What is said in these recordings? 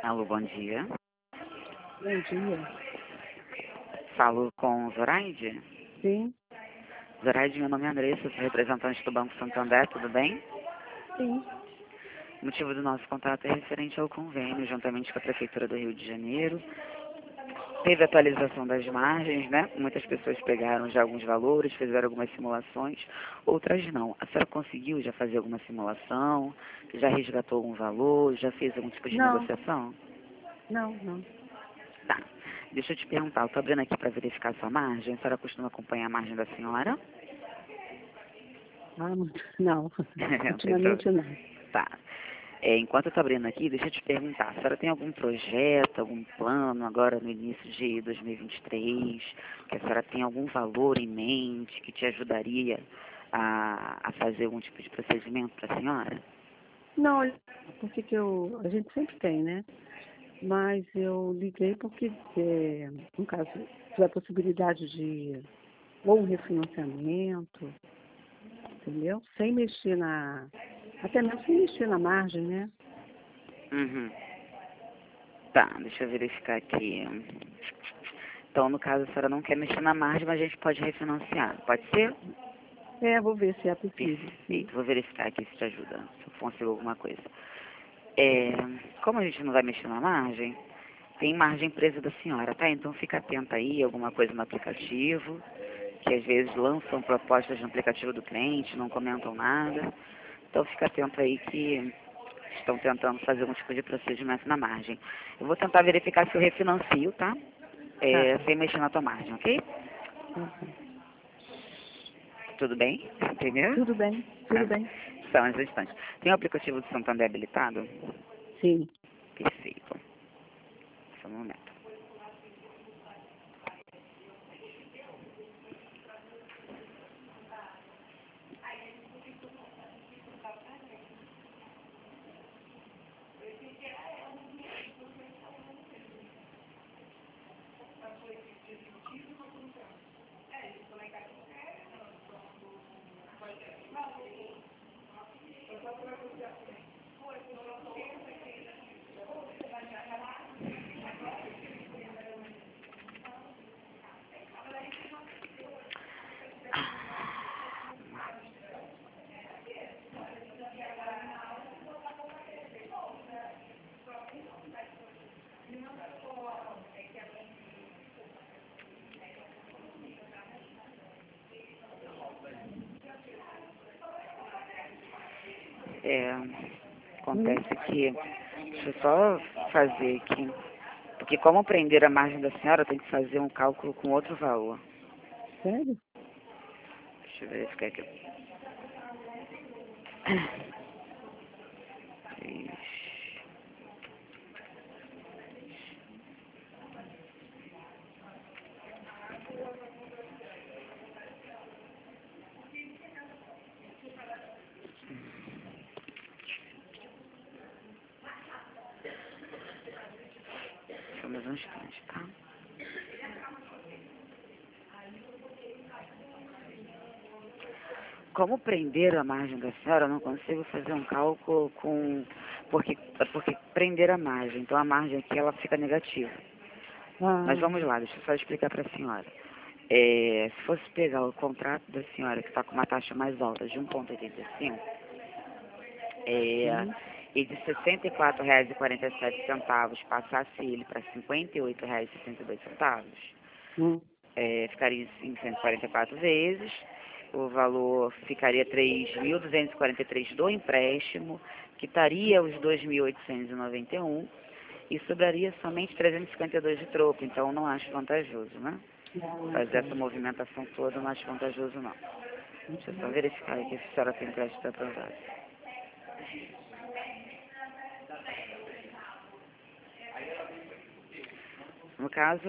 Alô, bom dia. Bom dia. Falo com Zoraide? Sim, Zoraide, meu nome é Andressa, sou representante do Banco Santander, tudo bem? sim. O motivo do nosso contato é referente ao convênio, juntamente com a Prefeitura do Rio de Janeiro. Teve atualização das margens, né? Muitas pessoas pegaram já alguns valores, fizeram algumas simulações, outras não. A senhora conseguiu já fazer alguma simulação? Já resgatou algum valor? Já fez algum tipo de Não, negociação? não. Tá. Deixa eu te perguntar, eu estou abrindo aqui para verificar a sua margem. A senhora costuma acompanhar a margem da senhora? Ah, não. Não tem Ultimamente problema. não. Tá. Enquanto eu estou abrindo aqui, deixa eu te perguntar, a senhora tem algum projeto, algum plano agora no início de 2023, que a senhora tem algum valor em mente que te ajudaria a fazer algum tipo de procedimento para a senhora? Não, porque a gente sempre tem, né? Mas eu liguei porque, no caso, tiver a possibilidade de ou um refinanciamento, entendeu? Sem mexer até mesmo sem mexer na margem, né? Uhum. Tá, deixa eu verificar aqui. Então, no caso, a senhora não quer mexer na margem, mas a gente pode refinanciar, pode ser? Vou ver se é possível, sim. Perfeito, vou verificar aqui se te ajuda, se eu consigo alguma coisa. Como a gente não vai mexer na margem, tem margem presa da senhora, tá? Então fica atenta aí, alguma coisa no aplicativo, que às vezes lançam propostas no aplicativo do cliente, não comentam nada. Então fica atento aí que estão tentando fazer algum tipo de procedimento na margem. Eu vou tentar verificar se eu refinancio, tá? Tá, Sem mexer na tua margem, ok? tá bom. Tudo bem? Entendeu? Tudo bem, Tá. tudo bem. Só um instante. Tem o aplicativo do Santander habilitado? Sim. Perfeito. Só um momento. Acontece que, deixa eu só fazer aqui, porque como prender a margem da senhora, eu tenho que fazer um cálculo com outro valor. Sério? Deixa eu verificar aqui. Três. Só mais um instante, tá? Como prender a margem da senhora, eu não consigo fazer um cálculo porque prender a margem, então a margem aqui ela fica negativa. Mas Ah, vamos lá, deixa eu só explicar para a senhora. Se fosse pegar o contrato da senhora, que está com uma taxa mais alta de 1,85, uhum. e de R$ 64,47 passasse ele para R$ 58,62, Hum. ficaria em 144 vezes, o valor ficaria 3.243 do empréstimo, quitaria os 2.891 e sobraria somente 352 de troco, então não acho vantajoso, né? Ah, Fazer tá. essa movimentação toda não acho vantajoso, não. Deixa eu só verificar aqui se a senhora tem crédito aprovado. No caso,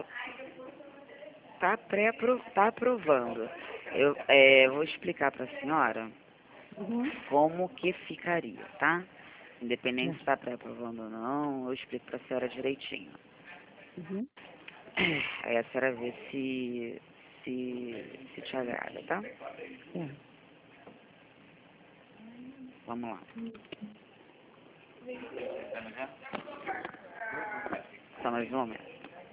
tá aprovando. Eu vou explicar para a senhora Uhum. como que ficaria, tá? Independente É. se está pré-aprovando ou não, eu explico para a senhora direitinho. Uhum. Aí a senhora vê se te agrada, tá? É. Vamos lá. problemas no momento.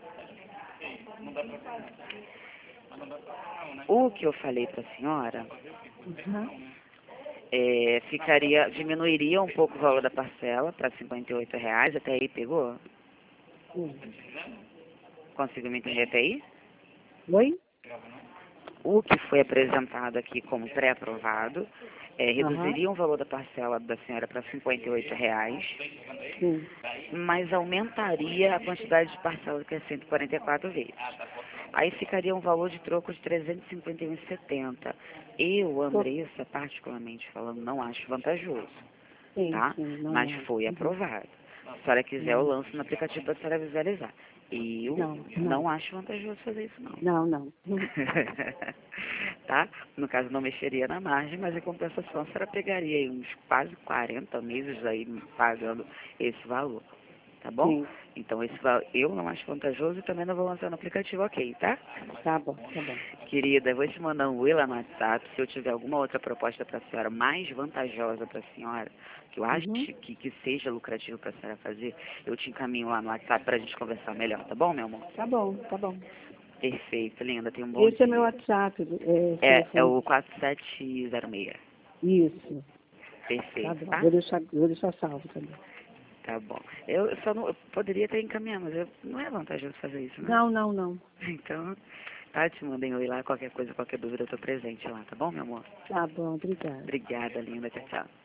O que eu falei para a senhora Uhum. diminuiria um pouco o valor da parcela para R$ 58, até aí pegou? Sim. Conseguiu me entender até aí? Oi? O que foi apresentado aqui como pré-aprovado Aham. reduziria o valor da parcela da senhora para R$ 58, Sim. mas aumentaria a quantidade de parcela, que é 144 vezes. Aí ficaria um valor de troco de R$ 351,70. Eu, Tô- Andressa, particularmente falando, não acho vantajoso, Sim, tá? sim, não Mas é. foi Uhum. aprovado. Se a senhora quiser, eu Não, lanço no aplicativo para a senhora visualizar. Eu não, não não. acho vantajoso fazer isso, não. Não, não. Uhum. Tá? No caso, não mexeria na margem, mas em compensação, a senhora pegaria aí uns quase 40 meses aí pagando esse valor. Tá bom? Sim, Então, esse valor eu não acho vantajoso e também não vou lançar no aplicativo, ok, tá? tá bom, tá bom. Querida, eu vou te mandar um oi lá no WhatsApp. Se eu tiver alguma outra proposta para a senhora mais vantajosa para a senhora, que eu acho Uhum. que seja lucrativo para a senhora fazer, eu te encaminho lá no WhatsApp para a gente conversar melhor, tá bom, meu amor? Tá bom, tá bom. Perfeito, linda. Tenha um bom Esse é meu dia. WhatsApp, esse É telefone. o 4706. Isso, tá Perfeito, bom. tá? Vou deixar salvo também. Tá bom. Eu só não, eu poderia ter encaminhado, mas não é vantajoso fazer isso, né? Não, não, não. Então, tá, te mandem oi lá, qualquer coisa, qualquer dúvida, eu tô presente lá, tá bom, meu amor? Tá bom, obrigada. Obrigada, linda. Tchau, tchau.